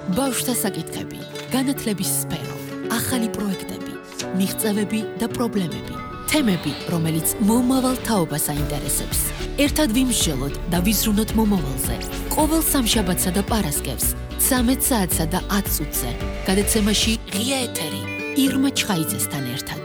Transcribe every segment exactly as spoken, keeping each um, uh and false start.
ბავშვთა საკითხები, განათლების სფერო, ახალი პროექტები, მიღწევები და პრობლემები, თემები, რომელიც მომავალ თაობას აინტერესებს. ერთად ვიმსჯელოთ და ვიზრუნოთ მომავალზე. ყოველ სამშაბათსა და პარასკევს, ცამეტ საათსა და ათ წუთზე. გადაცემაში ღია ეთერი, ირმა ჩხაიძესთან ერთად.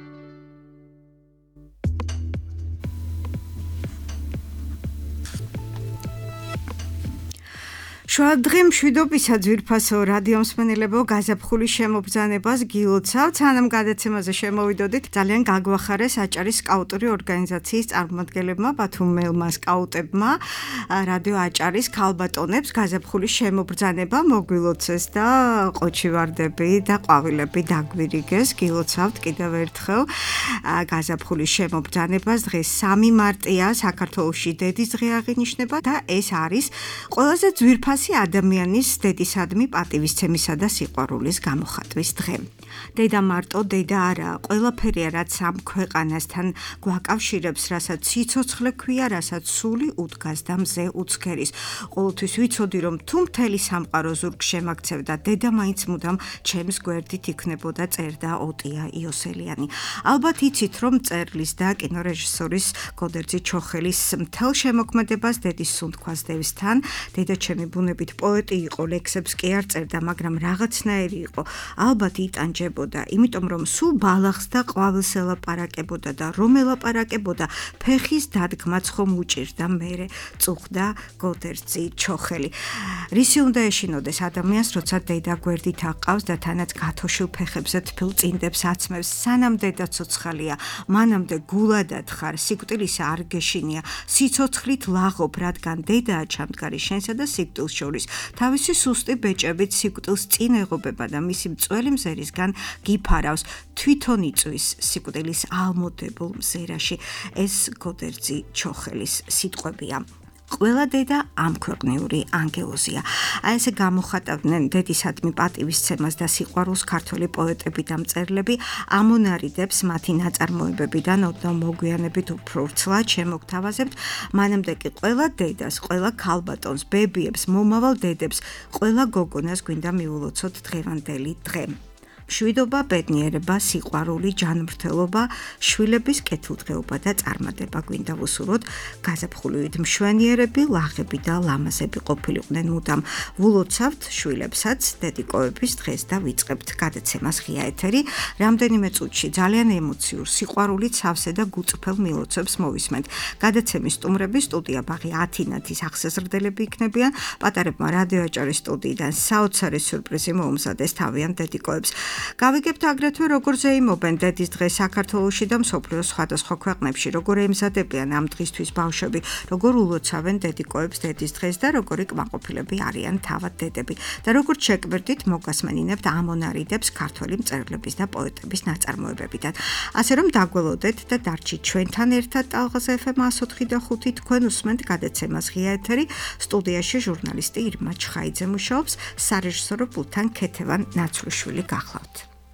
შუადღე მშვიდობისა ძვირფასო რადიო მსმენელებო, გაზაფხულის შემობრძანებას გილოცავთ. სანამ გადაცემაზე შემოვიდოდით, ძალიან გაგვახარეს აჭარის სკაუტური ორგანიზაციის წარმომადგენლებმა, ბათუმელმა სკაუტებმა, რადიო აჭარის ქალბატონებს გაზაფხულის შემობრძანება მოგვილოცეს და ყოჩივარდები და ყვავილები დაგვირიგეს. გილოცავთ კიდევ ერთხელ გაზაფხულის შემობრძანებას. დღეს სამი მარტია, საქართველოში დედის დღე აღინიშნება და ეს არის ყველაზე ძვირფასი ადამიანის დედისადმი პატივისცემისა და სიყვარულის გამოხატვის დღე. დედა მარტო დედა არაა, ყველაფერია რაც ამ ქვეყანასთან გვაკავშირებს, რასაც სიცოცხლე ქვია, რასაც სული უდგას და მზე უცქერის. ყოველთვის ვიცოდი, რომ თუ მთელი სამყარო ზურგს შემაქცევდა, დედა მაინც მუდამ ჩემს გვერდით იქნებოდა, წერდა ოტია იოსელიანი. ალბათ იცით, რომ მწერლის და კინორეჟისორის გოდერძი ჩოხელის მთელ შემოქმედებას დედის სუნთქვას დევს თან. დედა ჩემი ბუნებით პოეტი იყო, ლექსებს კი არ წერდა, მაგრამ რაღაცნაირი იყო. ალბათ იტანჯებოდა, იმიტომ რომ სულ ბალახს და ყვავილს ელაპარაკებოდა და რომ ელაპარაკებოდა, ფეხის დადგმაც ხომ უჭირდა მერე, წუხდა გოდერძი ჩოხელი. რისი უნდა ეშინოდეს ადამიანს, როცა დედა გვერდით აყავს და თანაც გათოშილ ფეხებზე თბილ წინდებს აცმევს. სანამ დედა ცოცხალია, მანამდე გულადად ხარ, სიკვდილისა არ გეშინია, სიცოცხლით ლაღობ, რადგან დედაა ჩამდგარი შენსა და სიკვდილს შორის. თავისი სუსტი ბეჭებით სიკვდილს წინ ეღობება და მისი მწველი მზერისგან გიფარავს, თვითონ იწვის სიკვდილის ალმოდებულ მზერაში. ეს გოდერძი ჩოხელის სიტყვებია. ყველა დედა ამქვეყნიური ანგელოზია. აი ესე გამოხატავდნენ დედისადმი პატივისცემას და სიყვარულს ქართველი პოეტები და მწერლები. ამონარიდებს მათი ნაწარმოებებიდან ოდნავ მოგვიანებით უფრო ვრცლად შემოგთავაზებთ. მანამდე კი ყველა დედას, ყველა ქალბატონს, ბებიებს, მომავალ დედებს, ყველა გოგონას გვინდა მიულოცოთ დღევანდელი დღე. მშვიდობა, ბედნიერება, სიყვარული, ჯანმრთელობა, შვილების კეთილდღეობა და წარმატება გვინდა ვუსურვოთ. გაზაფხულივით მშვენიერები, ლაღები და ლამაზები ყოფილიყვნენ მუდამ. ვულოცავთ შვილებსაც დედიკოების დღეს და ვიწყებთ გადაცემას ღია ეთერი. რამდენიმე წუთში ძალიან ემოციურ, სიყვარულით სავსე და გუწფელ მილოცვებს მოვისმენთ. გადაცემის სტუმრები სტუდია ბაღი ათინათის ახსეზრდელები იქნებიან. პატარებმა რადიო აჭარის სტუდიიდან საოცარი სიურპრიზი მოუმზადეს თავიანთ დედიკოებს. გავიგებთ აგრეთვე როგორ ზეიმობენ დედის დღეს საქართველოში და მსოფლიოს სხვადასხვა ქვეყნებში, როგორ ემზადებიან ამ დღისთვის ბავშვები, როგორ ულოცავენ დედიკოებს დედის დღეს და როგორი კმაყოფილები არიან თავად დედები და როგორ შეკვირდით მოგასმენინებთ ამონარიდებს ქართველი მწერლების და პოეტების ნაწარმოებებიდან. ასე რომ დაგველოდეთ და დარჩით ჩვენთან ერთად ტალღაზე ეფ ემ εκατო ოთხი და ხუთი. თქვენ უსმენთ გადაცემას ღია ეთერი. სტუდიაში ჟურნალისტი ირმა ჩხაიძე მუშაობს, სარეჟისორო პულტთან ქეთევან ნაცვლიშვილი გახლავთ.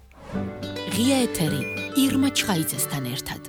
ღია ეთერი, ირმა ჩხაიძესთან ერთად.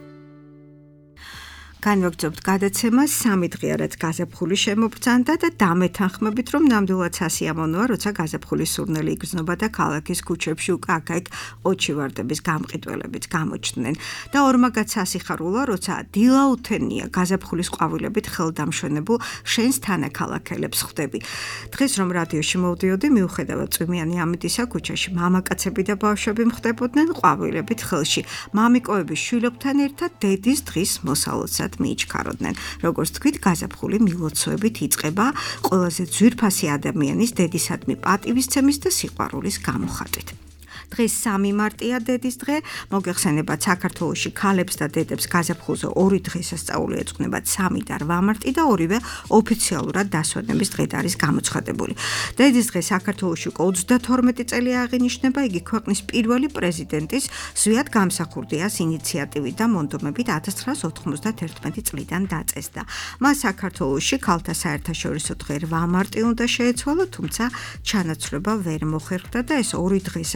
განვაგრძობთ გადაცემას სამი დღეა რაც გაზაფხული შემობრძანდა და დამეთანხმებით რომ ნამდვილად სასიამოვნოა, როცა გაზაფხულის სურნელი იგრძნობა და ქალაქის ქუჩებში უკა აქ-იქ ყოჩივარდების გამყიდველებიც გამოჩნდნენ და ორმაგად სასიხარულოა, როცა დილაუთენია გაზაფხულის ყვავილებით ხელდამშვენებულ შენს თანაქალაქელებს ხვდები. დღეს რომ რადიოში მოვდიოდი, მიუხედავად წვიმიანი ამიტისა, ქუჩაში მამაკაცები და ბავშვები მხვდებოდნენ ყვავილებით ხელში. მამიკოების შვილებთან ერთად დედის დღის მოსალოდსა მიიჩქაროდნენ. როგორც თქვით, გაზაფხული მილოცვებით იწყება ყველაზე ძვირფასი ადამიანის დედისადმი პატივისცემის და სიყვარულის გამოხატვით. დღეს სამი მარტია დედის დღე, მოგეხსენებათ საქართველოში ქალებს და დედებს გაზაფხულზე ორი დღესასწაული ეძღვნებათ, სამი და რვა მარტი და ორივე ოფიციალურად დასვენების დღედ არის გამოცხადებული. დედის დღე საქართველოში უკვე ოცდათორმეტი წელი აღინიშნება, იგი ქვეყნის პირველი პრეზიდენტის ზვიად გამსახურდიას ინიციატივით და მონდომებით ათას ცხრაას ოთხმოცდათერთმეტი წლიდან დაწესდა. მას საქართველოში ქალთა საერთაშორისო დღე რვა მარტი უნდა შეეცვალა, თუმცა ჩანაცვლება ვერ მოხერხდა და ეს ორი დღესასწაული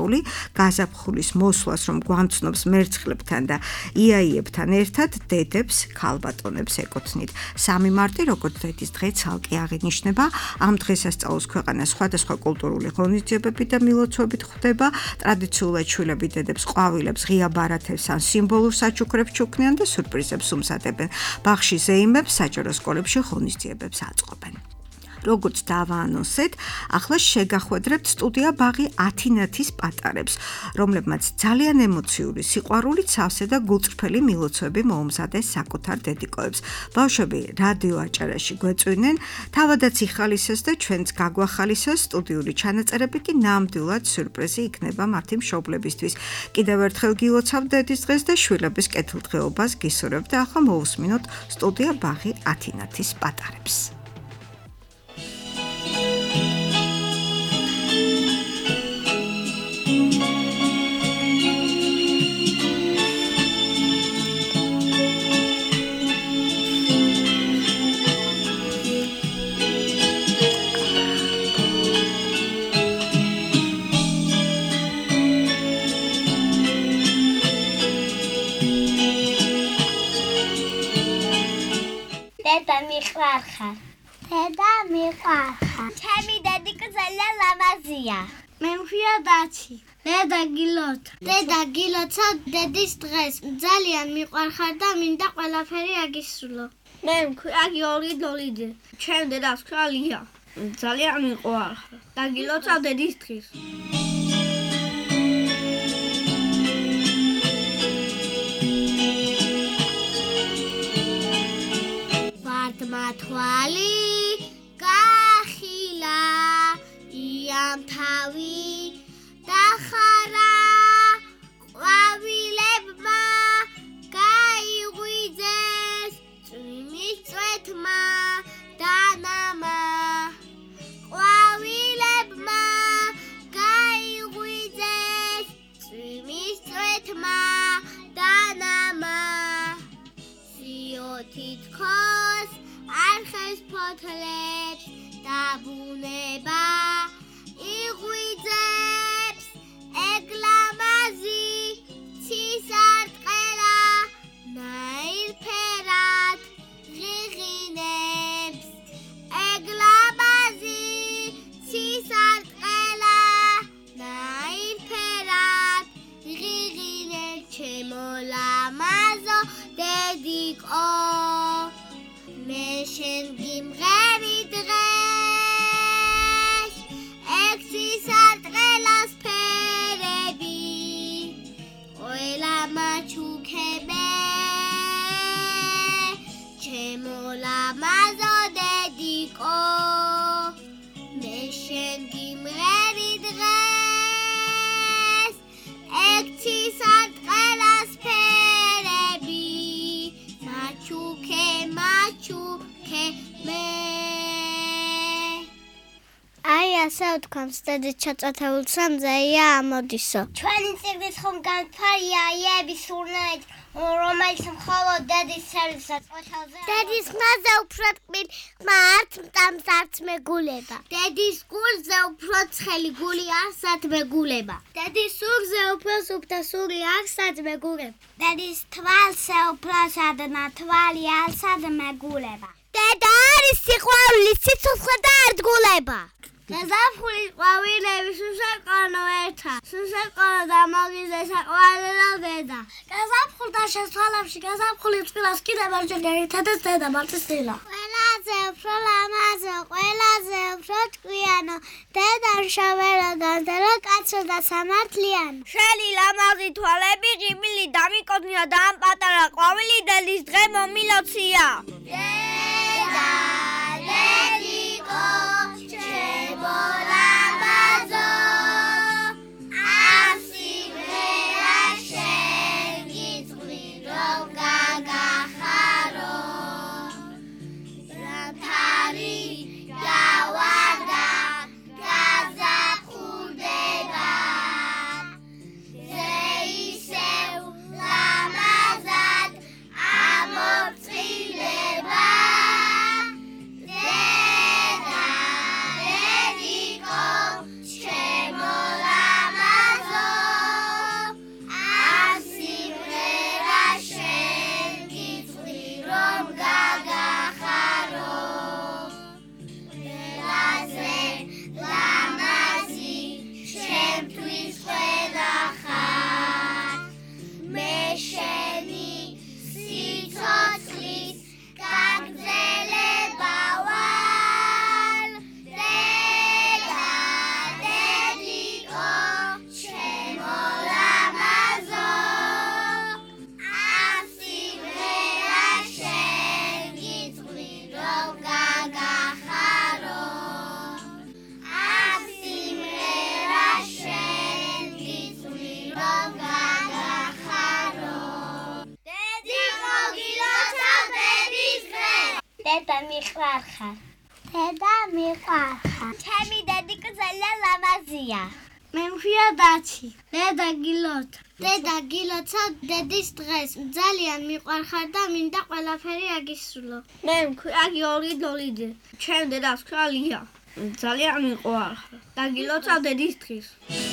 სხეული გაზაფხულის მოსვლას რომ გვამცნობს მერცხლებთან და იაიებთან ერთად დედებს, ქალბატონებს ეკუთვნით. სამი მარტი როგორც დედის დღე ცალკე აღინიშნება. ამ დღესასწაულს ქვეყანა სხვადასხვა კულტურული ღონისძიებებით და მილოცვებით ხვდება. ტრადიციულად შვილები დედებს ყვავილებს, ღია ბარათებს ან სიმბოლურ საჩუქრებს ჩუქნიან და სურპრიზებს უმზადებენ. ბაღში ზეიმებს, საჯარო სკოლებში ღონისძიებებს აწყობენ. როგორც დავაანონსეთ, ახლა შეგახვედრებთ სტუდია ბაღი ათინათის პატარებს, რომლებმაც ძალიან ემოციური, სიყვარულით სავსე და გულწრფელი მილოცვები მოუმზადეს საკუთარ დედიკოებს. ბავშვები რადიო აჭარაში გვეწვინენ, თავადაც იხალისეს და ჩვენც გაგვახალისოს სტუდიური ჩანაწერები კი ნამდვილად სიურპრიზი იქნება მათი მშობლებისთვის. კიდევ ერთხელ გილოცავთ დედის დღეს და შვილების კეთილდღეობას გისურვებთ და ახლა მოусმინოთ სტუდია ბაღი ათინათის პატარებს. დედა მიყვარხარ. დედა მიყვარხარ. ჩემი დედიკო ძალიან ლამაზია. მე მშვიდობი. დედა გილოცავ. დედა გილოცავ დედის დღეს. ძალიან მიყვარხარ და მინდა ყველაფერი აგისრულო. მე მქვია გიორგი დოლიძე. ჩემ დედას ქვია ლია. ძალიან მიყვარხარ და გილოცავ დედის დღეს. მათვალი გახილა იამთავი დახარა ყვავილებმა გაიღვიძეს წვიმის წვეთმა დანამა ყვავილებმა გაიღვიძეს წვიმის წვეთმა დანამა სიოთი თქოს არხეს ფოთლებს და ბუნება იღვიძებს ეგლამაზი ცისარტყელა ნაირფერად ღიღინებს ეგლამაზი ცისარტყელა ნაირფერად ღიღინებს ჩემო ლამაზო დედიკო მე შენ გიმღერი დღეს ექსისარტყელას ფერები ყველა მაჩუქებე ჩემო ლამაზო დედიკო მე შენ გიმღერი დღეს ექსისარტყელას ფერები მაჩუქე მაჩუქე მე აი ასე ვთქვამს დედის ჩაწათებულ სამზეია ამოდისო ჩვენი წიგნის ხომ განფარია აიების სურნელით რომელიც მხოლოდ დედის სერვისას ოჩალზე დედის ხმაზე უფრო ტკბილ მართ მტამს არც მეგულება დედის გულზე უფრო ცხელი გული არსად მეგულება დედის სურგზე უფრო სუფთა სული არსად მეგულება დედის თვალზე უფრო სადნა თვალი არსად მეგულება დედა არის სიყვარულის სიცოცხლე და ერთგულება გაზაფხულის ყვავილები სუსაკონო ერთა სუსაკონო და მოგიზეს საყვარელო დედა გაზაფხულდა შესვალებში გაზაფხულის წყილას კიდევ არჯერ ერთადაც დედა მარტისილა ყველაზე უფრო ლამაზო ყველაზე უფრო ტყვიანო დედა შავერო განძერო კაცო და სამართლიანო შელი ლამაზი თვალები ღიმილი დამიკოდნია და ამ პატარა ყვავილი დედის დღე მომილოცია დედა დედიკო Bolamazo, Asimera Shengit Ridonga Gaharo, Rantari Yawada Gaza Kudeba, Zeiseu Lamazat Amotrileba, ლუიზია. მე მქვია დაცი. დედა გილოთ. დედა გილოცა დედის დღეს ძალიან მიყვარხარ და მინდა ყველაფერი აგისრულო. მე მქვია გიორგი დოლიძე. ჩემ დედას ქვია ლია. ძალიან მიყვარხარ და გილოცა დედის დღეს.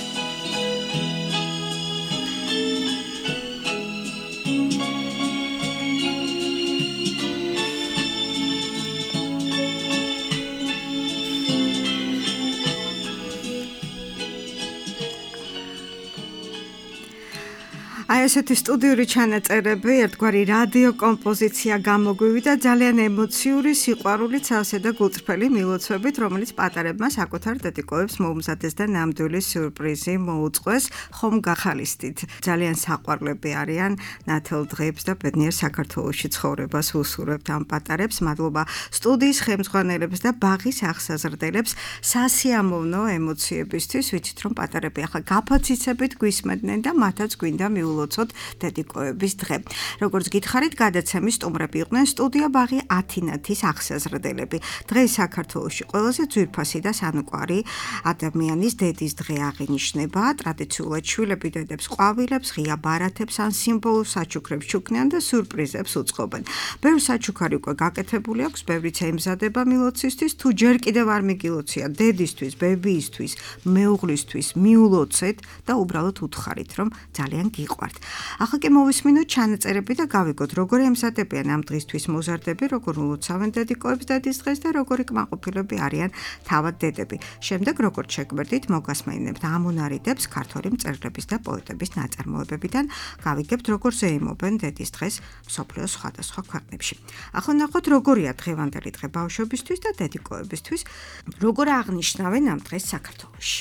აი ესეთი სტუდიური ჩანაწერები, ერთგვარი რადიო კომპოზიცია გამოგვივიდა ძალიან ემოციური სიყვარულით სავსე და გულწრფელი მილოცვებით, რომელიც პატარებმა საკუთარ დედიკოებს მოუმზადეს და ნამდვილი სიურპრიზი მოუწყვეს, ხომ გახალისდით. ძალიან საყვარლები არიან ნათელ დღეებს და ბედნიერ საქართველოში ცხოვრებას უსურვებთ ამ პატარებს. მადლობა სტუდიის ხელმძღვანელებს და ბაღის აღსაზრდელებს სასიამოვნო ემოციებისთვის, ვიცით რომ პატარები ახლა გაფაციცებით გვისმენდნენ და მათაც გვინდა მიულოცოთ დედიკოების დღე. როგორც გითხარით, გადაცემის სტუმრები იყვნენ სტუდია ბაღი ათინათის აღსაზრდელები. დღეს საქართველოში ყველაზე ძვირფასი და სანუკვარი ადამიანის დედის დღე აღინიშნება. ტრადიციულად შვილები დედებს ყვავილებს, ღია ბარათებს ან სიმბოლურ საჩუქრებს ჩუქნიან და სიურპრიზებს უწყობენ. ბევრი საჩუქარი უკვე გაკეთებული აქვს, ბევრიც ემზადება მილოცვისთვის, თუ ჯერ კიდევ არ მიგილოცია დედისთვის, ბებიისთვის, მეუღლისთვის, მიულოცეთ და უბრალოდ უთხარით, რომ ძალიან გიყვართ. ახლა კი მოვისმინოთ ჩანაწერები და გავიგოთ, როგორ ემზადებიან ამ დღისთვის მოზარდები, როგორ ულოცავენ დედიკოებს დედის დღეს და როგორი კმაყოფილები არიან თავად დედები. შემდეგ, როგორც შეგვერდით, მოგასმენინებთ ამონარიდებს ქართველი მწერლების და პოეტების ნაწარმოებებიდან, გავიგებთ, როგორ ზეიმობენ დედის დღეს მსოფლიოს სხვადასხვა ქვეყნებში. ახლა ნახოთ, როგორია დღევანდელი დღე ბავშვებისთვის და დედიკოებისთვის, როგორ აღნიშნავენ ამ დღეს საქართველოში.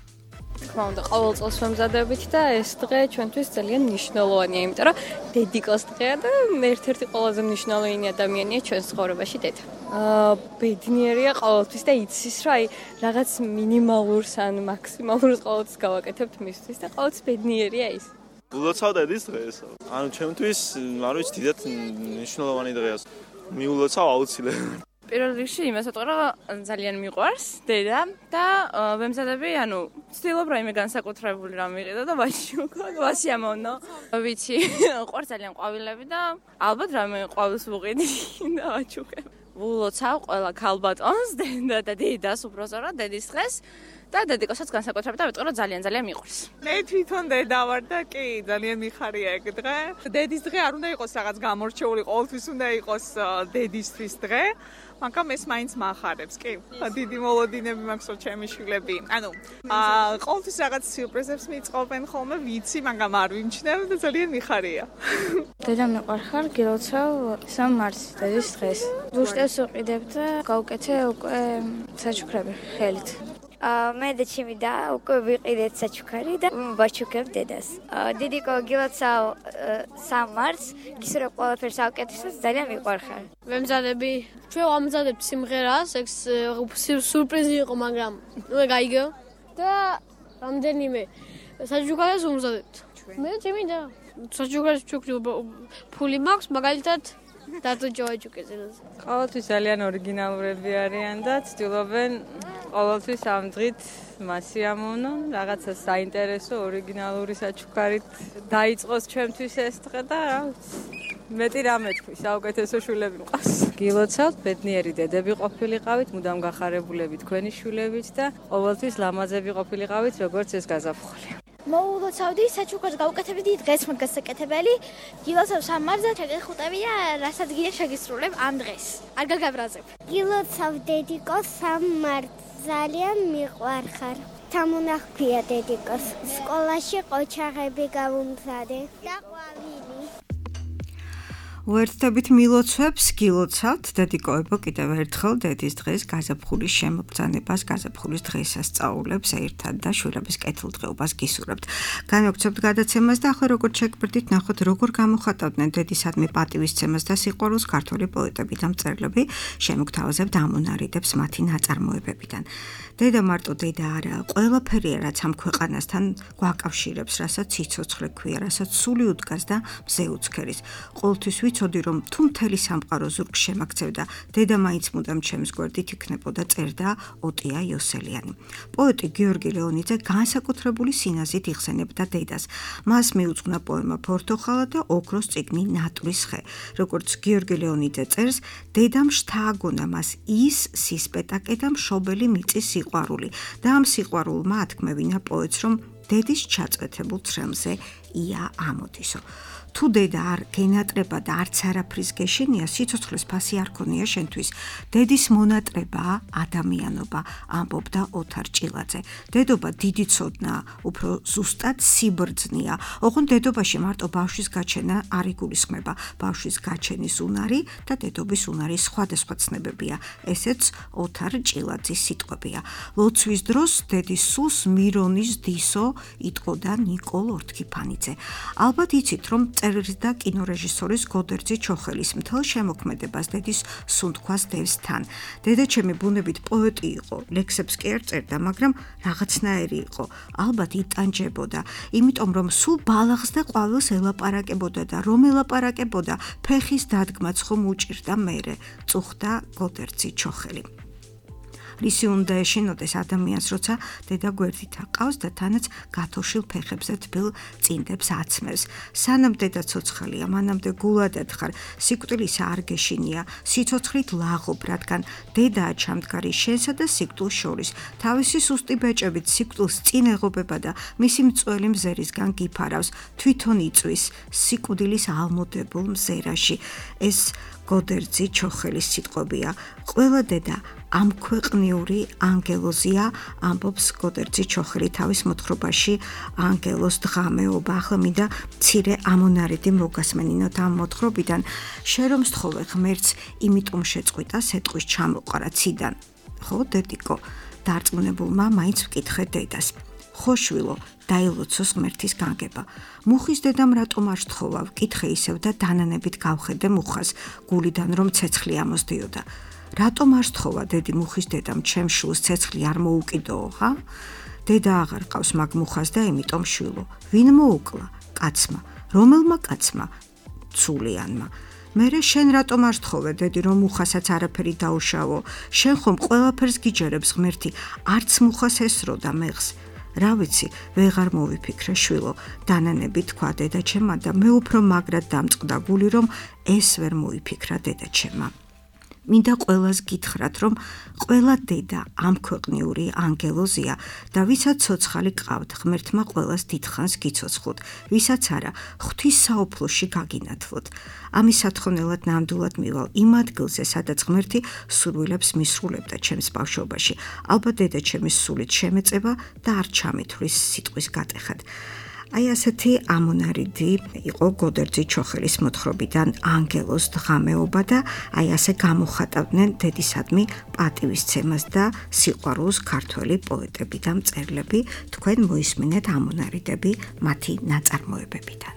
თქმა უნდა, ყოველ წელს ვემზადებით და ეს დღე ჩვენთვის ძალიან მნიშვნელოვანია, იმიტომ რომ დედიკოს დღეა და ერთ-ერთი ყველაზე მნიშვნელოვანი ადამიანია ჩვენს ცხოვრებაში დედა. აა ბედნიერია ყოველთვის და იცის, რომ აი რაღაც მინიმალურს ან მაქსიმალურს ყოველთვის გავაკეთებთ მისთვის და ყოველთვის ბედნიერია ის. ულოცავ დედის დღეს. ანუ ჩემთვის, არ ვიცი, დიდად მნიშვნელოვანი დღეა. მიულოცავ აუცილებლად. პირველ რიგში იმას ვიტყვი, რომ ძალიან მიყვარს დედა და ვემზადები, ანუ ვცდილობ რაიმე განსაკუთრებული რამ მიყიდო და ვაჟი ვქო, ვასიამოვნო. ვიცი, ყვარს ძალიან ყვავილები და ალბათ რაიმე ყვავილს ვუყიდი და ვაჩუქებ. ვულოცავ ყველა ქალბატონს დედა და დედას უბრალოდ დედის დღეს. და დედიკოსაც განსაკუთრებით და ვიტყვი, რომ ძალიან ძალიან მიყვარს. მე თვითონ დედა ვარ და კი, ძალიან მიხარია ეგ დღე. დედის დღე არ უნდა იყოს რაღაც გამორჩეული, ყოველთვის უნდა იყოს დედისთვის დღე. მაგრამ ეს მაინც მახარებს, კი. დიდი მოლოდინები მაქვს რომ ჩემი შვილები. ანუ, აა, ყოველთვის რაღაც სიურპრიზებს მიწყობენ ხოლმე, ვიცი, მაგრამ არ ვიმჩნევ და ძალიან მიხარია. დედა მიყვარხარ, გილოცავ სამ მარტს დედის დღეს. ბუშტებს ვიყიდებ და გავუკეთე უკვე საჩუქრები ხელით. მე და ჩემი და უკვე ვიყიდეთ საჩუქარი და ვაჩუქებ დედას. დედიკო გილოცავ სამ მარტს, გისურვებ ყველაფერს ავკეთოს, ძალიან მიყვარხარ. ვემზადები, ჩვენ ვამზადებთ სიმღერას, ეს სიურპრიზი იყო, მაგრამ ნუ გაიგო და რამდენიმე საჩუქარს ვამზადებთ. მე და ჩემი და საჩუქარს ჩუქდი ფული მაქვს, მაგალითად დადო ჯოაჯუკეზე. ყოველთვის ძალიან ორიგინალურები არიან და ცდილობენ ყოველთვის ამ დღით მასიამოვნონ, რაღაცა საინტერესო, ორიგინალური საჩუქარით დაიწყოს ჩვენთვის ეს დღე და რა ვიცი, მეტი რამე თქვი, საუკეთესო შვილები მყავს. გილოცავთ, ბედნიერი დედები ყოფილიყავით, მუდამ გახარებულები თქვენი შვილებით და ყოველთვის ლამაზები ყოფილიყავით, როგორც ეს გაზაფხული. მოულოცავდი საჩუქარს გავუკეთებდი დღეს მაგასაკეთებელი. გილოცავ სამ მარტს შეგეხუტებია, რასაც გია შეგისრულებ ამ დღეს. არ გაგაბრაზებ. გილოცავ დედიკოს სამ მარტს. ძალიან მიყვარხარ. თამუნახქვია დედიკოს. სკოლაში ყოჩაღები გავუმზადე და ყვავილი. უერთდებით მილოცვებს გილოცავთ დედიკოებო კიდევ ერთხელ დედის დღეს გაზაფხულის შემოგზანებას, გაზაფხულის დღესასწაულებს ერთად და შვილების კეთილდღეობას გისურვებთ. განვაგრძობთ გადაცემას და ახლა როგორც შეგვერდით, ნახოთ როგორ გამოხატავდნენ დედისადმი პატივისცემას და სიყვარულს ქართველი პოეტები და მწერლები. შემოგთავაზებთ ამონარიდებს მათი ნაწარმოებებიდან. დედა მარტო დედა არა, ყველაფერია რაც ამ ქვეყანასთან გვაკავშირებს, რასაც სიცოცხლე ქვია, რასაც სული უდგას და მზე უცქერის. ყოველთვის ვიცოდი რომ თუ მთელი სამყარო ზურგს შემაქცევდა, დედა მაინც მუდამ ჩემს გვერდით იქნებოდა, წერდა ოტია იოსელიანი. პოეტი გიორგი ლეონიძე განსაკუთრებული სინაზით იხსენებდა დედას. მას მიუძღვნა პოემა ფორთოხალა და ოქროს წიგნი ნატვრის ხე. როგორც გიორგი ლეონიძე წერს, დედამ შთააგონა მას ის სისპეტაკე და მშობელი მიწის სიყვარული და ამ სიყვარულმა ათქმევინა პოეტს, რომ დედის ჩაწვეთებულ ცრემლზე ია ამოდისო. თუ დედა არ გენატრება და არც არაფრის გეშენია, სიცოცხლის ფასი არ ქონია შენთვის. დედის მონატრებაა ადამიანობა, ამბობდა ოთარ ჭილაძე. დედობა დიდი ცოდნაა, უფრო ზუსტად სიბრძნეა. ოღონდ დედობაში მარტო ბავშვის გაჩენა არ იგულისხმება. ბავშვის გაჩენის უნარი და დედობის უნარის სხვადასხვა ცნებებია. ესეც ოთარ ჭილაძის სიტყვებია. ლოცვის დროს დედის სულს მირონის დისო იტყოდა ნიკოლ ორთქიფანიძე. ალბათ იცით, რომ წერის და კინორეჟისორის გოდერძი ჩოხელის მთელ შემოქმედებას დედის სუნთქვას დევს თან. დედაჩემი ბუნებით პოეტი იყო, ლექსებს კი არ წერდა, მაგრამ რაღაცნაირი იყო. ალბათ იტანჯებოდა, იმიტომ რომ სულ ბალახს და ყვავილს ელაპარაკებოდა და რომ ელაპარაკებოდა, ფეხის დადგმაც ხომ უჭირდა მერე, წუხდა გოდერძი ჩოხელი. რისი უნდა ეშინოდეს ადამიანს, როცა დედა გვერდით აყავს და თანაც გათოშილ ფეხებზე თბილ წინდებს აცმევს. სანამ დედა ცოცხალია, მანამდე გულადად ხარ, სიკვდილისა არ გეშინია, სიცოცხლით ლაღობ, რადგან დედაა ჩამდგარი შენსა და სიკვდილს შორის. თავისი სუსტი ბეჭებით სიკვდილს წინ ეღობება და მისი მწველი მზერისგან გიფარავს, თვითონ იწვის სიკვდილის ალმოდებულ მზერაში. ეს გოდერძი ჩოხელის სიტყვებია. ყველა დედა ამ ქვეყნიური ანგელოზია, ამბობს გოდერძი ჩოხელი თავის მოთხრობაში ანგელოს დღამეობა. ახლა მინდა მცირე ამონარიდი მოგასმენინოთ ამ მოთხრობიდან. შენ რომ სთხოვე ღმერთს, იმიტომ შეწყვიტა სეტყვის ჩამოყარა ციდან. ხო, დედიკო, დარწმუნებულმა მაინც ვკითხე დედას. ხო შვილო, დაილოცოს ღმერთის განგება. მუხის დედამ რატომ არ სთხოვა, ვკითხე ისევ და დანანებით გავხედე მუხას, გულიდან რომ ცეცხლი ამოსდიოდა. რატომ არ სთხოვა დედი მუხის დედამ, ჩემ შვილს ცეცხლი არ მოუკიდოო, ხა? დედა აღარ ყავს მაგ მუხას და იმიტომ შვილო, ვინ მოუკლა? კაცმა. რომელმა კაცმა? ცულიანმა. მერე შენ რატომ არ სთხოვე დედი, რომ მუხასაც არაფერი დაუშავო? შენ ხომ ყველაფერს გიჯერებს ღმერთი, არც მუხას ესროდა მեղს. რა ვიცი, ვეღარ მოვიფიქრე შვილო, დანანები თქვა დედაჩემმა და მე უფრო მაგრად დამწყდა გული, რომ ეს ვერ მოიფიქრა დედაჩემმა. მინდა ყველას გითხრათ, რომ ყველა დედა ამ ქვეყნიური ანგელოზია და ვისაც ცოცხალი ყავთ, ღმერთმა ყველას დიდხანს გიცოცხლოთ, ვისაც არა, ღვთის საუფლოში გაგინათლოთ. ამის სათხოვნელად ნამდვილად მივალ იმ ადგილზე, სადაც ღმერთი სურვილებს მისრულებდა ჩემს ბავშვობაში. ალბათ დედაჩემის სულით შემეწება და არ ჩამithვლის სიტყვის გატეხად. აი ასეთი ამონარიდი იყო გოდერძი ჩოხელის მოთხრობიდან ანგელოს დღამეობა და აი ასე გამოხატავდნენ დედისადმი პატივისცემას და სიყვარულს ქართველი პოეტები და მწერლები. თქვენ მოისმინეთ ამონარიდები მათი ნაწარმოებებიდან.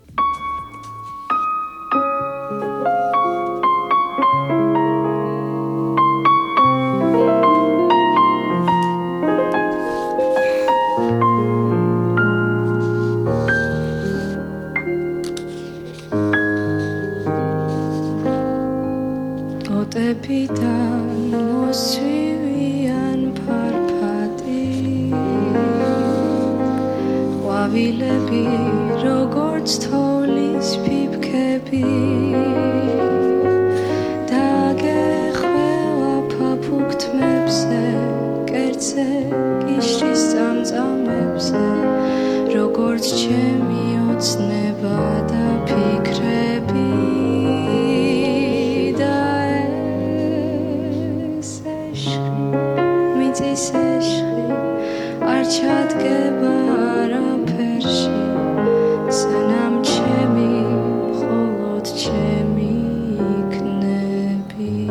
ტებიდან მოსვიან ფარფატი ყვავილები როგორც თოვლის ფიფქები დაგეხვევა ფაფუქთმებზე კერძზე გიშრის წამწამებზე როგორც ჩემი ოცნება და ფიქრები არ ჩადგება არაფერში სანამ ჩემი მხოლოდ ჩემი იქნები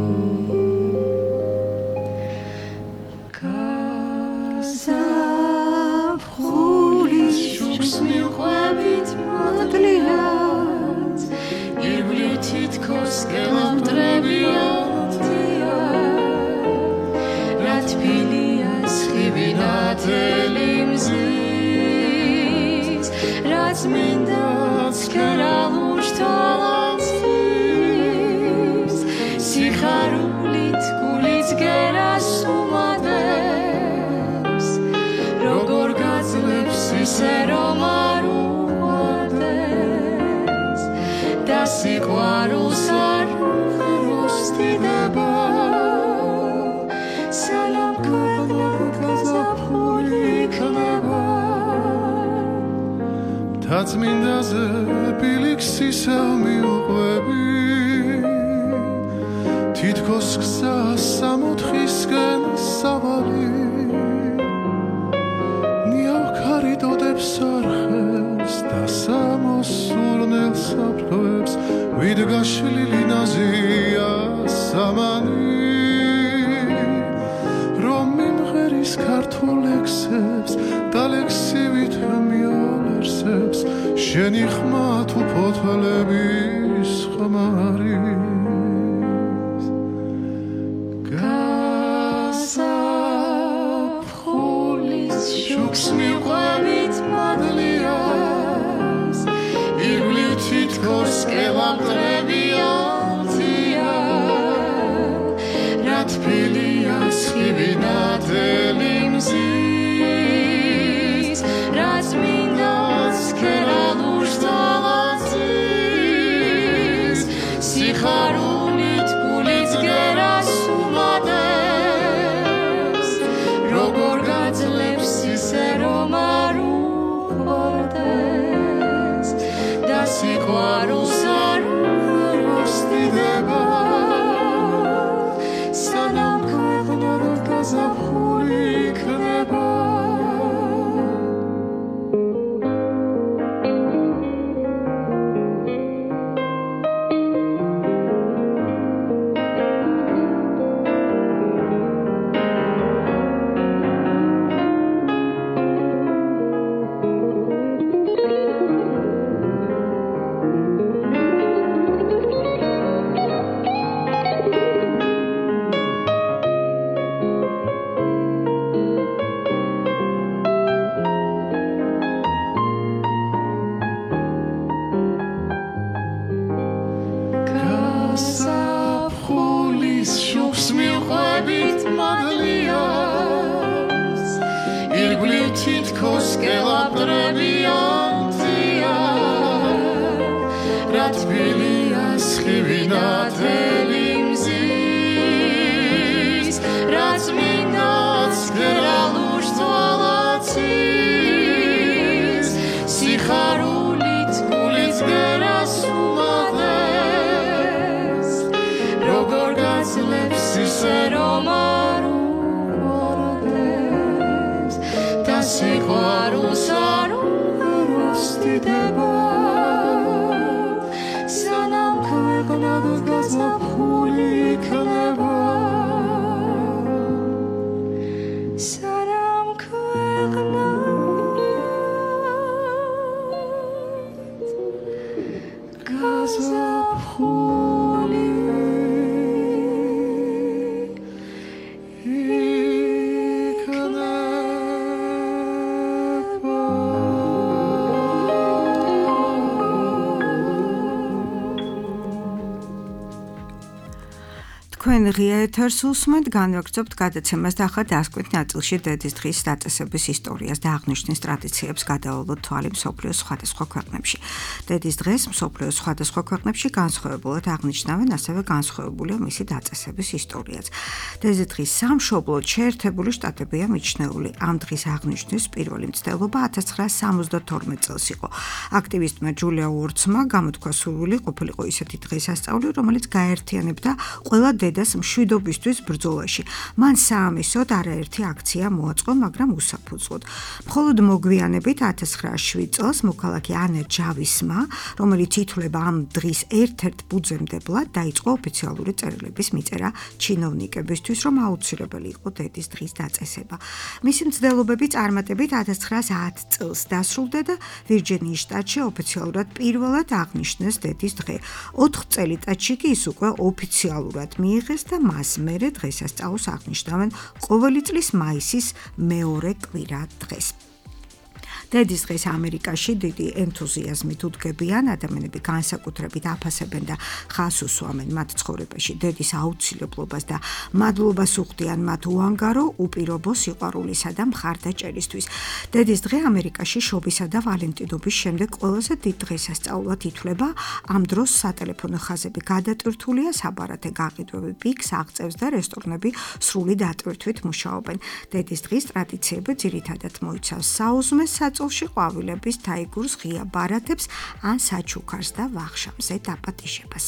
გაზაფხულის შუქს მიყვებით მოდლიათ ირგვლივ თითქოს გელავდრებიან ნათელი მზის რაც მინდა ცქერალუშ თვალაც ისე რომ არ უყვარდეს და სიყვარულს არ როსტიდება სანამ ქვეყნა გაზაფხული იქნება თაწმინდაზე ბილიქს ისევ მიუყვები თითქოს გზა სამოთხისკენ სავალი ნიავქარი დოდებს არხებს და სამოსულნელ საფრთხეებს ვიდგაშლილი ნაზია სამანი რომ მიმღერის ქართულ ლექსებს და ლექსივით მიოლერსებს შენი ხმა თუ ფოთლების ხმარი შუქს მიყვებით მადლიას ირგვლივ თითქოს კელამტრებიანთია რა თბილია სხივი ნათელი მზის რაც მინდაც ქერალუშ თვალაცის სიხარულით გულიც გერას უმატებს როგორ გაძლებს ისე რომ არ უყვარდეს და სიყვარულს არ როსტიდება სანამ ქვეყნა გაზაფხული იქნება თითქოს კელაპტრებიანთია რა თბილია სხივი ნათელი მზის რაც მინდაც გერალუშ თვალაცის სიხარულით გულიც გერას უმაღლეს როგორ გაძლებს ისე რომ არ სიყვარულს არ როსტიდება სანამ ქვეყნა გაზაფხული იქნება სანამ ქვეყნა გაზაფხული თქვენ ღია ეთერს უსმენთ, განვაგრძობთ გადაცემას და ახლა დასკვით ნაწილში დედის დღის დაწესების ისტორიას და აღნიშნის ტრადიციებს გადავალოთ თვალი მსოფლიოს სხვადასხვა ქვეყნებში. დედის დღეს მსოფლიოს სხვადასხვა ქვეყნებში განსხვავებულად აღნიშნავენ, ასევე განსხვავებულია მისი დაწესების ისტორიაც. დედის დღის სამშობლოდ შეერთებული შტატებია მიჩნეული. ამ დღის აღნიშვნის პირველი მცდელობა ათას ცხრაასი სამოცდათორმეტ წელს იყო. აქტივისტმა ჯულია უორდსმა გამოთქვა სურვილი ყოფილიყო ისეთი დღესასწაული, რომელიც გაერთიანებდა ყველა დედას მშვიდობისთვის ბრძოლაში. მან საამისოდ არაერთი აქცია მოაწყო, მაგრამ უსაფუძვლოდ. მხოლოდ მოგვიანებით ათას ცხრაასი შვიდ წელს მოქალაქე ანა ჯავისმა, რომელიც ითვლება ამ დღის ერთ-ერთ ფუძემდებლად, დაიწყო ოფიციალური წერილების მიწერა ჩინოვნიკებისთვის, რომ აუცილებელი იყო დედის დღის დაწესება. მისი მცდელობები წარმატებით ათას ცხრაასი ათი წელს დასრულდა და ვირჯინიის შტატში ოფიციალურად პირველად აღნიშნეს დედის დღე. ოთხ წელიწადში კი ის უკვე ოფიციალურად მიიღეს და მას მერე დღესასწაულს აღნიშნავენ ყოველი წლის მაისის მეორე კვირა დღეს. დედის დღეს ამერიკაში დიდი ენთუზიაზმით უდგებიან, ადამიანები განსაკუთრებით აფასებენ და ხაზს უსვამენ მათ ცხოვრებაში დედის აუცილებლობას და მადლობას უხდიან მათ უანგარო, უპირობო სიყვარულისა და მხარდაჭერისთვის. დედის დღე ამერიკაში შობისა და ვალენტინობის შემდეგ ყველაზე დიდ დღესასწაულად ითვლება. ამ დროს სატელეფონო ხაზები გადატვირთულია, საბარათე გაყიდვები პიკს აღწევს და რესტორნები სრული დატვირთვით მუშაობენ. დედის დღის ტრადიციები ძირითადად მოიცავს საუზმეს საწოლში ყვავილების, თაიგურს, ღია ბარათებს ან საჩუქარს და ვახშამზე დაპატიჟებას.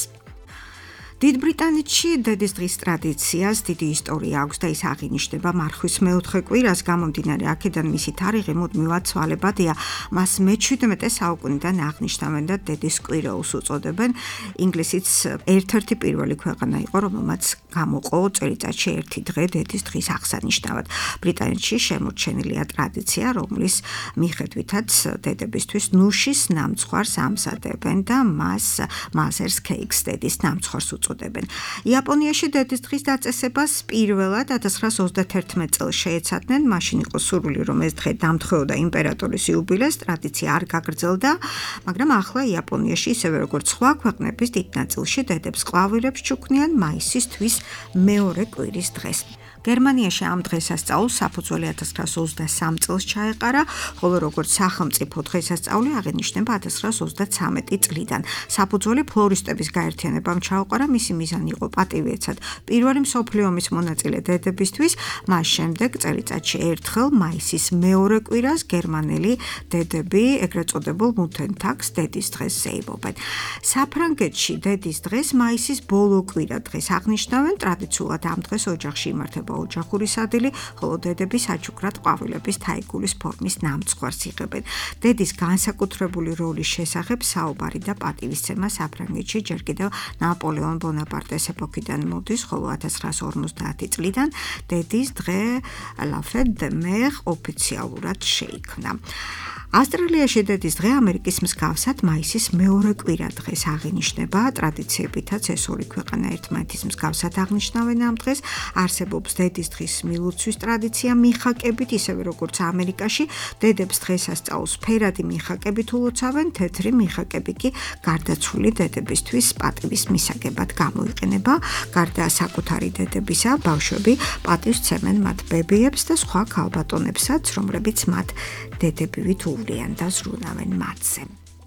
დიდ ბრიტანეთში დედის დღის ტრადიციას დიდი ისტორია აქვს და ის აღინიშნება მარხვის მეოთხე კვირას, გამომდინარე აქედან მისი თარიღი მუდმივად ცვალებადია. მას მეჩვიდმეტე საუკუნიდან აღნიშნავენ და დედის კვირაულს უწოდებენ. ინგლისიც ერთ-ერთი პირველი ქვეყანა იყო, რომელმაც გამოყო წელიწადში ერთი დღე დედის დღის აღსანიშნავად. ბრიტანეთში შემორჩენილია ტრადიცია, რომლის მიხედვითაც დედებისთვის ნუშის ნამცხვარს ამზადებენ და მას მაზერს კეიქს დედის ნამცხვარს უწოდებენ. იაპონიაში დედის დღის დაწესებას პირველად ათას ცხრაას ოცდაათერთმეტ წელს შეეცადნენ, მაშინ იყო სურვილი, რომ ეს დღე დამთხოვდა იმპერატორის იუბილეს, ტრადიცია არ გაგრძელდა, მაგრამ ახლა იაპონიაში ისევე როგორც სხვა ქვეყნების დიდ ნაწილში დედებს ყვავილებს ჩუქნიან მაისის თვის მეორე კვირის დღეს. გერმანიაში ამ დღესასწაულს საფუძველი ათას ცხრაას ოცდასამ წელს ჩაეყარა, ხოლო როგორც სახელმწიფო დღესასწაული აღინიშნება ათას ცხრაას ოცდაცამეტი წლიდან. საფუძველი ფლორისტების გაერთიანებამ ჩაუყარა, მისი მიზანი იყო პატივი ეცათ პირველი მსოფლიო ომის მონაწილე დედებისთვის, მას შემდეგ წელიწადში ერთხელ მაისის მეორე კვირას გერმანელი დედები ეგრეთ წოდებულ მუთენტაგს დედის დღეს ზეიმობენ. საფრანგეთში დედის დღეს მაისის ბოლო კვირა დღეს აღნიშნავენ, ტრადიციულად ამ დღეს ოჯახში იმართება ოჯახური სადილი, ხოლო დედები საჩუქრად ყვავილების თაიგულის ფორმის ნამცხვარს იღებენ. დედის განსაკუთრებული როლის შესახებ საუბარი და პატივისცემა საფრანგეთში ჯერ კიდევ ნაპოლეონ ბონაპარტეს ეპოქიდან მოდის, ხოლო ათას ცხრაას ორმოცდაათი წლიდან დედის დღე La Fête de Mère ოფიციალურად შეიქმნა. ავსტრალიაში დედის დღე ამერიკის მსგავსად მაისის მეორე კვირა დღეს აღინიშნება, ტრადიციებითაც ეს ორი ქვეყანა ერთმანეთის მსგავსად აღნიშნავენ ამ დღეს. არსებობს დედის დღის მილოცვის ტრადიცია მიხაკებით, ისევე როგორც ამერიკაში დედებს დღესასწაულს ფერადი მიხაკებით ულოცავენ, თეთრი მიხაკები კი გარდაცვლილი დედებისთვის პატივის მისაგებად გამოიყენება. გარდა საკუთარი დედებისა, ბავშვები პატივს ცემენ მათ ბებიებს და სხვა ქალბატონებსაც, რომლებიც მათ დედებივით უვლიან და ზრუნავენ მათზე.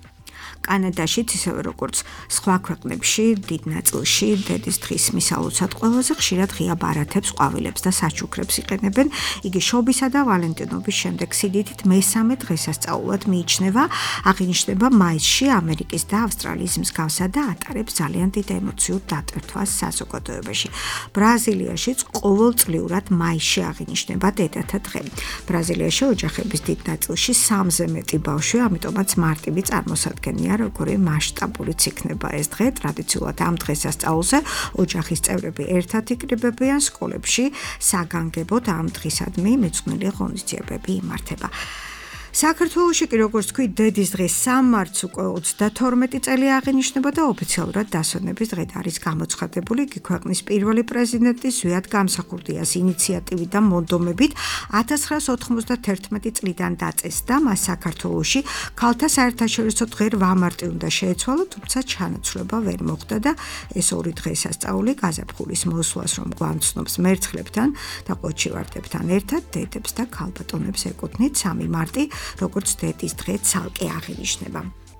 კანადაშიც ისევე როგორც სხვა ქვეყნებში დიდ ნაწილში დედის დღის მისალოცად ყველაზე ხშირად ღია ბარათებს, ყვავილებს და საჩუქრებს იყენებენ. იგი შობისა და ვალენტინობის შემდეგ სიდიდით მესამე დღესასწაულად მიიჩნევა, აღინიშნება მაისში ამერიკის და ავსტრალიის მსგავსად და ატარებს ძალიან დიდ ემოციურ დატვირთვას საზოგადოებაში. ბრაზილიაშიც ყოველწლიურად მაისში აღინიშნება დედათა დღე. ბრაზილიაში ოჯახების დიდ ნაწილში სამზე მეტი ბავშვი, ამიტომაც მარტივი წარმოსადგენია, როგორი მასშტაბურიც იქნება ეს დღე. ტრადიციულად ამ დღესასწაულზე ოჯახის წევრები ერთად იკრიბებიან, სკოლებში საგანგებოდ ამ დღისადმი მიძღვნილი ღონისძიებები იმართება. საქართველოში კი როგორც თქვი, დედის დღე სამ მარტს უკვე ოცდათორმეტი წელი აღინიშნება და ოფიციალურად დასვენების დღედ არის გამოცხადებული. იგი ქვეყნის პირველი პრეზიდენტი ზვიად გამსახურდიას ინიციატივით და მონდომებით ათას ცხრაას ოთხმოცდათერთმეტი წლიდან დაწესდა. მას საქართველოში ქალთა საერთაშორისო დღე რვა მარტი უნდა შეეცვალა, თუმცა ჩანაცვლება ვერ მოხდა და ეს ორი დღესასწაული გაზაფხულის მოსვლას რომ გვამცნობს მერცხლებთან და ყოჩივარდებთან ერთად დედებს და ქალბატონებს ეკუთვნით სამი მარტი, როგორც დედის დღე ცალკე აღინიშნება.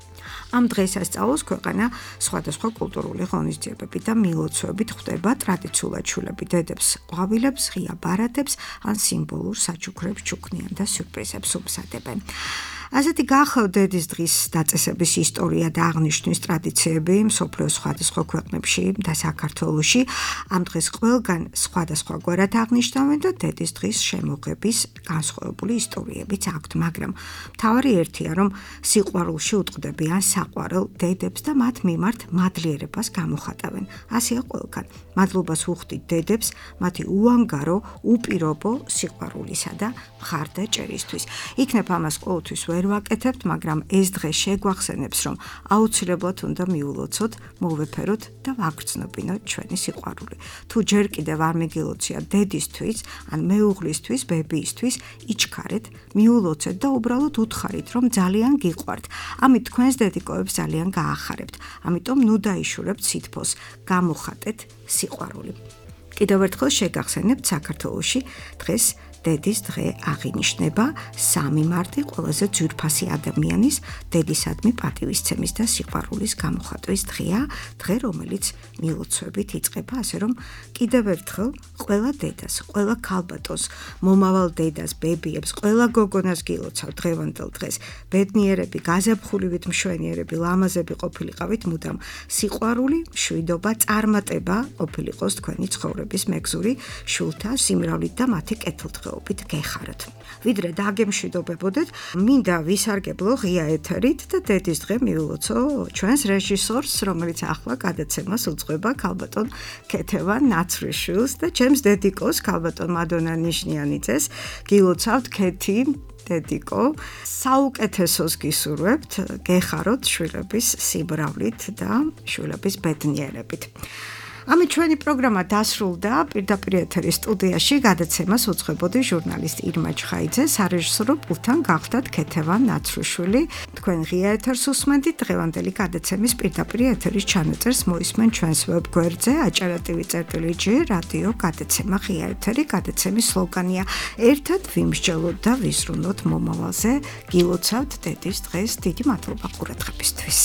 ამ დღესასწაულს ქვეყანა სხვადასხვა კულტურული ღონისძიებებით და მილოცვებით ხვდება. ტრადიციულად შვილები დედებს ყვავილებს, ღია ბარათებს ან სიმბოლურ საჩუქრებს ჩუქნიან და სიურპრიზებს უმზადებენ. ასეთი გახლავთ დედის დღის დაწესების ისტორია და აღნიშვნის ტრადიციები მსოფლიოს სხვადასხვა ქვეყნებში და საქართველოში. ამ დღეს ყველგან სხვადასხვაგვარად აღნიშნავენ და დედის დღის შემოღების განსხვავებული ისტორიებიც აქვთ, მაგრამ მთავარი ერთია, რომ სიყვარულში უტყდებიან საყვარელ დედებს და მათ მიმართ მადლიერებას გამოხატავენ. ასეა ყველგან. მადლობას ვუხდით დედებს მათი უანგარო, უპირობო სიყვარულისა და მხარდაჭერისთვის. იქნებ ამას ყოველთვის ვერ ვაკეთებთ, მაგრამ ეს დღე შეგვახსენებს, რომ აუცილებლად უნდა მიულოცოთ, მოვეფეროთ და ვაგრძნობინოთ ჩვენი სიყვარული. თუ ჯერ კიდევ არ მიგილოცია დედისთვის, ან მეუღლისთვის, ბებიისთვის, იჩქარეთ, მიულოცეთ და უბრალოდ უთხარით, რომ ძალიან გიყვართ. ამით თქვენს დედიკოებს ძალიან გაახარებთ. ამიტომ ნუ დაიშურებთ სითბოს, გამოხატეთ სიყვარული. კიდევ ერთხელ შეგახსენებთ, საქართველოში დღეს დედის დღე აღინიშნება სამი მარტი ყველაზე ძვირფასი ადამიანის დედისადმი პატივისცემის და სიყვარულის გამოხატვის დღეა, დღე რომელიც მილოცვებით იწყება, ასე რომ კიდევ ერთხელ ყველა დედას, ყველა ქალბატონს, მომავალ დედას, ბებიებს, ყველა გოგონას გილოცავ დღევანდელ დღეს. ბედნიერები, გაზაფხულივით მშვენიერები, ლამაზები ყოფილიყავით მუდამ. სიყვარული, მშვიდობა, წარმატება ყოფილიყოს თქვენი ცხოვრების მეგზური, შულთა სიმრავლით და მათი კეთილდღეობით გეხაროთ. ვიდრე დაგემშვიდობებოდეთ, მინდა ვისარგებლო ღია ეთერით და დედის დღე მიულოცო ჩვენს რეჟისორს, რომელიც ახლა გადაცემას უძღვება, ქალბატონ ქეთევან ნაცრიშვილს და ჩემს დედიკოს, ქალბატონ მადონა ნიშნიანიძეს. გილოცავთ ქეთი, დედიკო, საუკეთესოს გისურვებთ, გეხაროთ შვილების სიმრავლით და შვილების ბედნიერებით. ამით ჩვენი პროგრამა დასრულდა. პირდაპირ ეთერის სტუდიაში გადაცემას უძღვებოდი ჟურნალისტ ირმა ჩხაიძე, სარეჟისორო პულტთან გახდათ ქეთევან ნაცრიშვილი. თქვენ ღია ეთერს უსმენთ. დღევანდელი გადაცემის პირდაპირ ეთერის ჩანაწერს მოისმენ ჩვენს ვებგვერდზე აჭარა.ტვ წერტილი ჯი რადიო გადაცემა ღია ეთერი. გადაცემის სლოგანია ერთად ვიმსჯელოთ და ვიზრუნოთ მომავალზე. გილოცავთ დედის დღეს. დიდი მადლობა ყურადღებისთვის.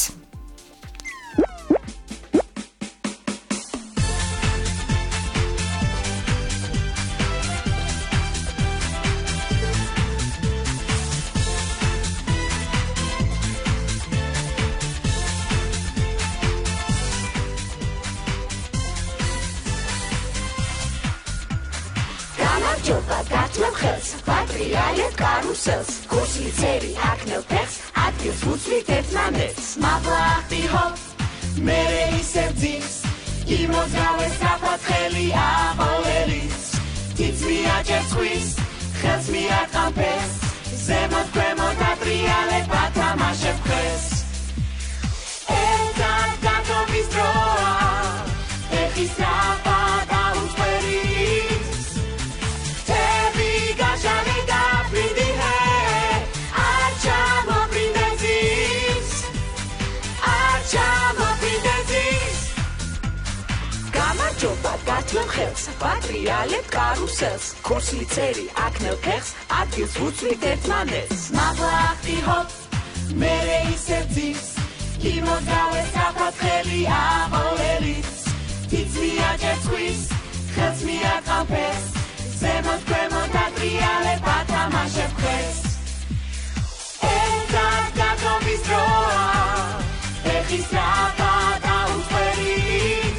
Patriarchat karusels, kursi ceri aknel pers, adgils vucvit etmanets, mablachti hop, mere isevdzis, imozgales apatkeli avolelis, tits mi acertsquis, chels mi akampes, zemot kremot patriarchat patamashev kres. Etat gatovis droa, echis rapada utzperis, Patriarchat karusels, kursi ceri aknel pers, adgils vucvit etmanets, mablachti hop, mere isevdzis, imozgales apatkeli avolelis, tits mi acertsquis, chels mi akampes, zemot kremot patriarchat patamashev kres. Etat gatovis droa, echis rapada utzperis,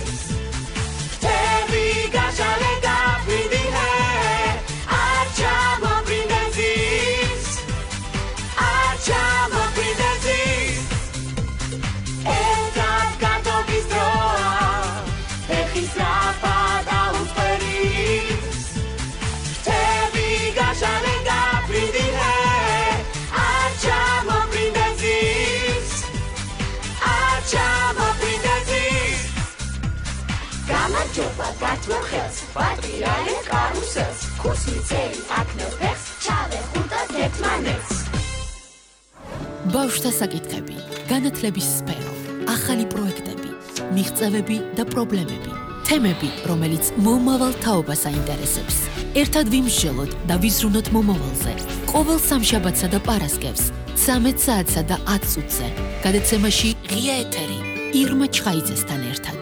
Patriarchat karusels, kursi ceri aknel pers, ჩავეხუტა დეთმანეს. ბავშვთა საკითხები, განათლების სფერო, ახალი პროექტები, მიღწევები და პრობლემები, თემები, რომელიც მომავალ თაობას აინტერესებს. ერთად ვიმსჯელოთ და ვიზრუნოთ მომავალზე. ყოველ სამშაბათსა და პარასკევს, ცამეტ საათსა და ათ წუთზე. გადაცემაში ღია ეთერი ირმა ჩხაიძესთან ერთად.